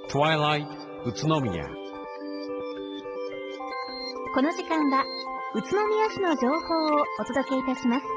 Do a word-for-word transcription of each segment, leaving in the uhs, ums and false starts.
Twilight 宇都宮。 この時間は宇都宮市の情報をお届けいたします。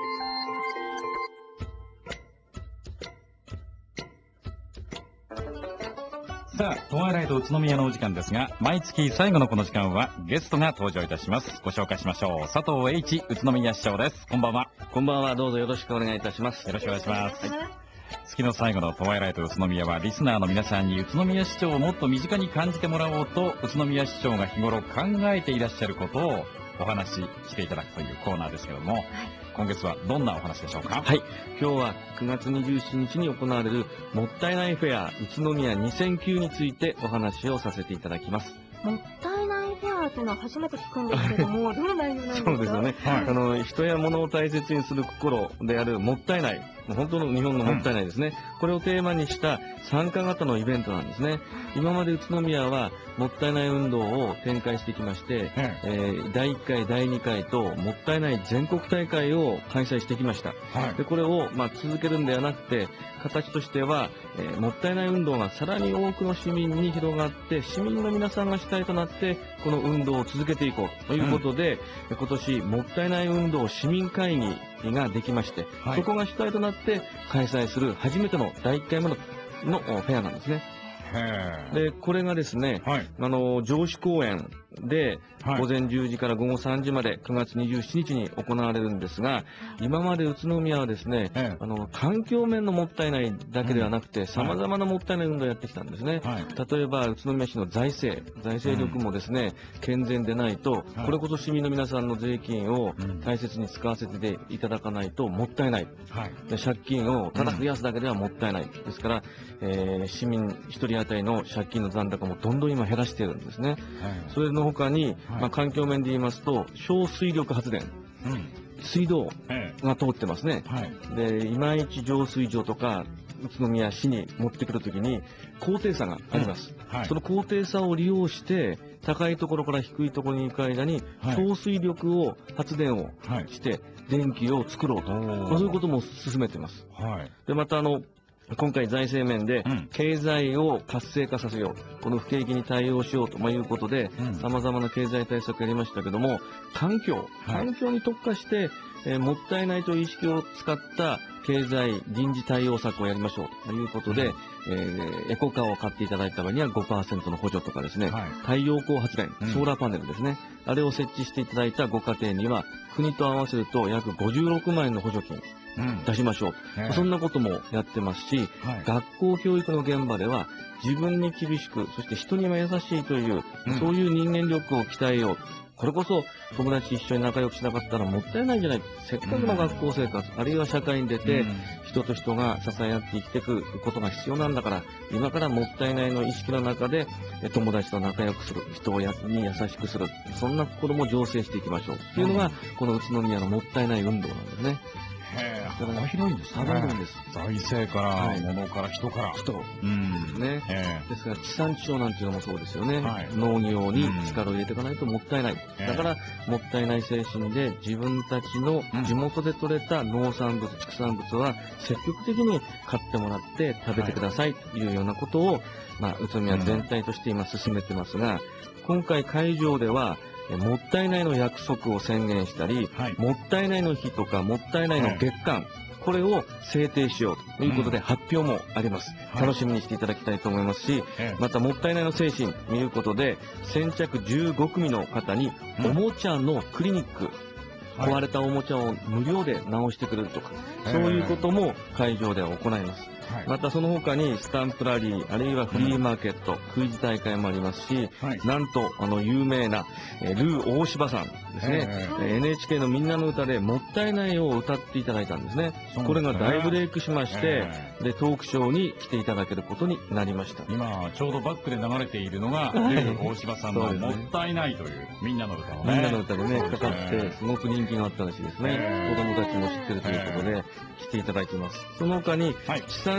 さあ、トワイライト宇都宮のお時間ですが、毎月最後のこの時間はゲストが登場いたします。ご紹介しましょう。佐藤栄一宇都宮市長です。こんばんは。 こんばんは。どうぞよろしくお願いいたします。 よろしくお願いします。はい、月の最後のトワイライト宇都宮はリスナーの皆さんに宇都宮市長をもっと身近に感じてもらおうと、宇都宮市長が日頃考えていらっしゃることをお話ししていただくというコーナーですけども、はい、今月はどんなお話でしょうか？ はい、今日はくがつにじゅうしちにちに行われるもったいないフェア宇都宮にせんきゅうについてお話をさせていただきます。 もったいないフェアというのは初めて聞くんですけども、どんな内容なんですか？ そうですよね、はい、あの人や物を大切にする心であるもったいない、本当の日本のもったいないですね、うん、これをテーマにした参加型のイベントなんですね。今まで宇都宮はもったいない運動を展開してきまして、うん、えー、だいいっかいだいにかいともったいない全国大会を開催してきました、はい、でこれを、まあ、続けるんではなくて、形としては、えー、もったいない運動がさらに多くの市民に広がって、市民の皆さんが主体となってこの運動を続けていこうということで、うん、今年もったいない運動市民会議ができまして、はい、そこが主体となって開催する初めてのだいいっかいめののフェアなんですね。でこれがですね、はい、あの城址公園で午前じゅうじから午後さんじまでくがつにじゅうしちにちに行われるんですが、今まで宇都宮はですね、あの環境面のもったいないだけではなくて、さまざまなもったいない運動をやってきたんですね、はい、例えば宇都宮市の財政財政力もですね、うん、健全でないと、これこそ市民の皆さんの税金を大切に使わせていただかないともったいない、はい、で借金をただ増やすだけではもったいない、ですから、えー、市民ひとり当たりの借金の残高もどんどん今減らしているんですね、はい、それの他に、はい、まあ、環境面で言いますと小水力発電、うん、水道が通ってますね、はい、で今市浄水場とか宇都宮市に持ってくるときに高低差があります、うん、はい、その高低差を利用して高いところから低いところに行く間に小水力を発電をして電気を作ろうと、まあ、そういうことも進めています、はい、でまたあの今回財政面で経済を活性化させよう、この不景気に対応しようということでさまざまな経済対策をやりましたけども、環境環境に特化して、えー、もったいないという意識を使った経済臨時対応策をやりましょうということで、えー、エコカーを買っていただいた場合には ごパーセント の補助とかですね、はい、太陽光発電、ソーラーパネルですね、うん、あれを設置していただいたご家庭には国と合わせると約ごじゅうろくまんえんの補助金出しましょう、うん、そんなこともやってますし、はい、学校教育の現場では自分に厳しく、そして人にも優しいという、うん、そういう人間力を鍛えよう、これこそ友達一緒に仲良くしなかったらもったいないんじゃない、せっかくの学校生活、うん、あるいは社会に出て、うん、人と人が支え合って生きていくことが必要なんだから、今からもったいないの意識の中で友達と仲良くする、人に優しくする、そんな心も醸成していきましょうというのが、うん、この宇都宮のもったいない運動なんですね。 へぇ、幅広いんですね。 幅広いんです。 財政から、はい、物から人から。 人。うん。ですね。ですから地産地消なんていうのもそうですよね。はい、農業に力を入れていかないともったいない。だから、もったいない精神で自分たちの地元で採れた農産物、畜産物は積極的に買ってもらって食べてくださいというようなことを、まあ、宇都宮全体として今進めてますが、今回会場では、もったいないの約束を宣言したり、はい、もったいないの日とかもったいないの月間、これを制定しようということで発表もあります、うん、楽しみにしていただきたいと思いますし、はい、またもったいないの精神ということで先着じゅうごくみの方におもちゃのクリニック、うん、壊れたおもちゃを無料で直してくれるとか、はい、そういうことも会場では行います、はい、またその他にスタンプラリー、あるいはフリーマーケット、うん、クイズ大会もありますし、はい、なんとあの有名な、えー、ルー大柴さんですね、えー、エヌエイチケー のみんなの歌でもったいないを歌っていただいたんですね。これが大ブレイクしまして、でトークショーに来ていただけることになりました。 今ちょうどバックで流れているのが、はい、ルー大柴さんのもったいないというみんなの歌をね、 みんなの歌でねかかってすごく人気があったらしいですね。子供たちも知ってるということで来ていただきます。その他に、はい、地産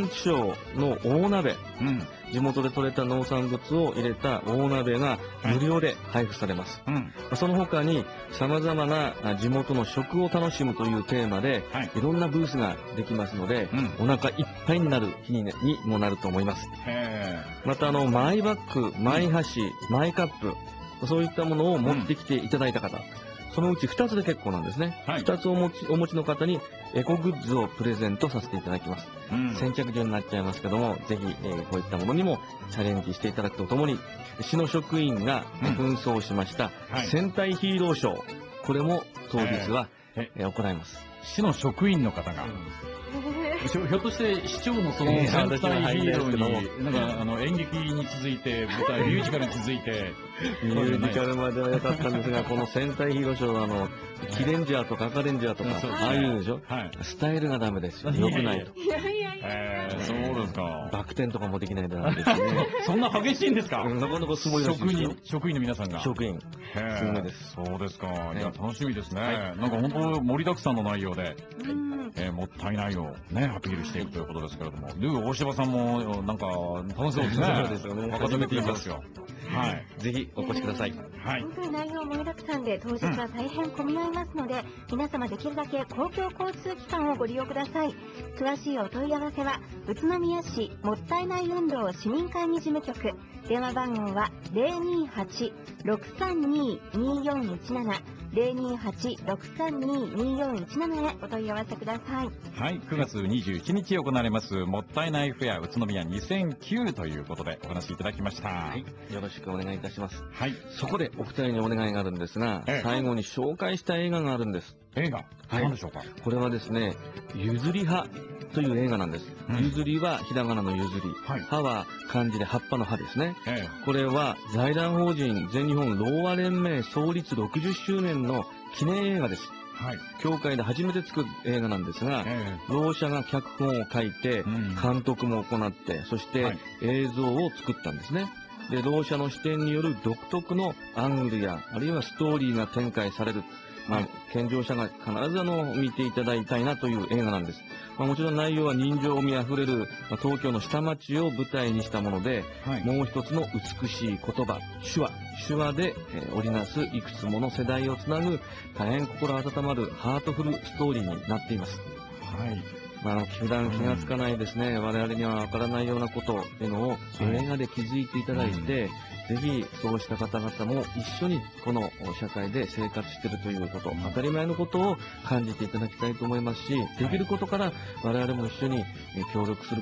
産地消の大鍋、 うん。 地元で採れた農産物を入れた大鍋が無料で配布されます。 うん。 その他に様々なあ地元の食を楽しむというテーマで、 はい。 いろんなブースができますので、 うん。 お腹いっぱいになる日に、にもなると思います。 へまたあの、マイバッグ、マイ箸、マイカップ、そういったものを持ってきていただいた方、そのうちふたつで結構なんですね。 はいふたつお持ちお持ちの方にエコグッズをプレゼントさせていただきます。 ーうん。 先着順になっちゃいますけども、ぜひ、えーこういったものにもチャレンジしていただくとともに、市の職員がうん紛争しましたはい戦隊ヒーローショー、これも当日は、 ええー行います。 市の職員の方が、ひょひょっとして市長もそのええ戦隊ヒ私は入んないーロですけどもーに、なんかあの演劇に続いて、舞台、ミュージカルに続いて、 ミュージカルまでは良かったんですが、この戦隊ヒーローショーはあの、キレンジャーとか赤レンジャーとか、 そうですねああいうでしょ、 はい。 スタイルがダメですよ。良くないと。 いやいやいや。 えー、そうですか。 バク転とかもできないでなんですよね。 そんな激しいんですか？ うんなかなかすごいらしい職ですよ員、職員の皆さんが。 職員。 へーすごいですそうですか。いや、 ね楽しみですね。 はいなんか本当盛りだくさんの内容で、 うん。 えーもったいないをね、アピールしていくということですけれども。で、大柴さんも、なんか、楽しそうですね。 そうですよね沸かせてくれますよ。はい。 ぜひお越しください。 はい本。当に内容盛りだくさんで、当日は大変混み合いますので、皆様できるだけ公共交通機関をご利用ください。詳しいお問い合わせは、宇都宮市もったいない運動市民会議事務局。電話番号は ゼロにーはち ろくさんにー にーよんいちなな ゼロにーはち ろくさんにー にーよんいちなな へお問い合わせください。 はい。くがつにじゅういちにち行われます、もったいないフェア宇都宮にせんきゅうということでお話しいただきました。ははい。よろしくお願いいたします。 はい。 そこでお二人にお願いがあるんですが、 ええ最後に紹介した映画があるんです。 映画、 はい何でしょうか？ これはですね、ゆずり葉という映画なんです。 うんゆずりはひらがなのゆずり。 はい。 葉は漢字で葉っぱの葉ですね。 えこれは財団法人全日本ろうあ連盟創立ろくじゅっしゅうねんの記念映画です。 えはい。 協会で初めて作る映画なんですが、 えろう者が脚本を書いてえ、うん監督も行って、そしてはい映像を作ったんですね。で、ろう者の視点による独特のアングルや、あるいはストーリーが展開される。まあ、健常者が必ずあの、見ていただきたいなという映画なんです。まあ、もちろん内容は人情味あふれる、まあ、東京の下町を舞台にしたもので、 はい。 もう一つの美しい言葉、手話。手話で、えー織りなすいくつもの世代をつなぐ大変心温まるハートフルストーリーになっています。 はい。 まあ、あの普段気がつかないですね、我々にはわからないようなことっていうのを映画で気づいていただいて、ぜひそうした方々も一緒にこの社会で生活しているということ、当たり前のことを感じていただきたいと思いますし、できることから我々も一緒にえー協力する